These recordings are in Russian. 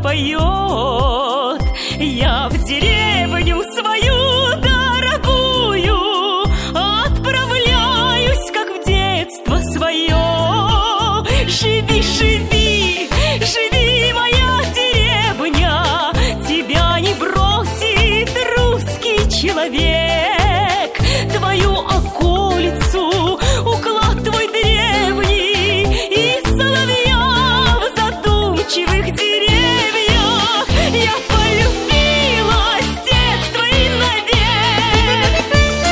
поет. Я в деревню свою дорогую отправляюсь, как в детство свое. Живи, живи, живи, моя деревня, тебя не бросит русский человек. Твою околицу уклад твой древний, и соловья в задумчивых деревьях я полюбила с детства и навек.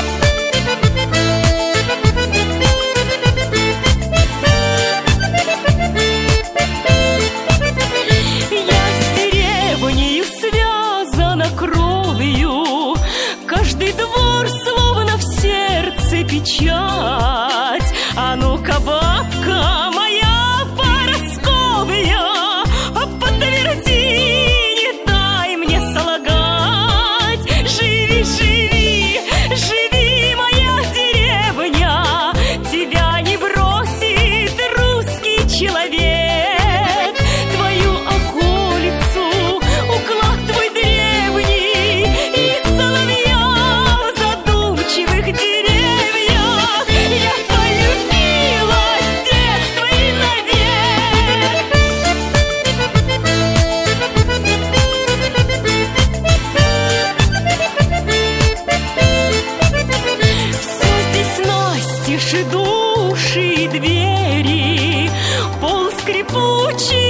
Я с деревнею связана кровью, каждый двор словно в сердце печать. А ну-ка, бабка моя Парасковья, подтверди, не дай мне солгать. Живи, живи, живи, моя деревня, тебя не бросит русский человек. Твою околицу уклад твой древний, и соловья в задумчивых деревьях я полюбила с детства и навек. Все здесь настежь и души, и двери, пол скрипучий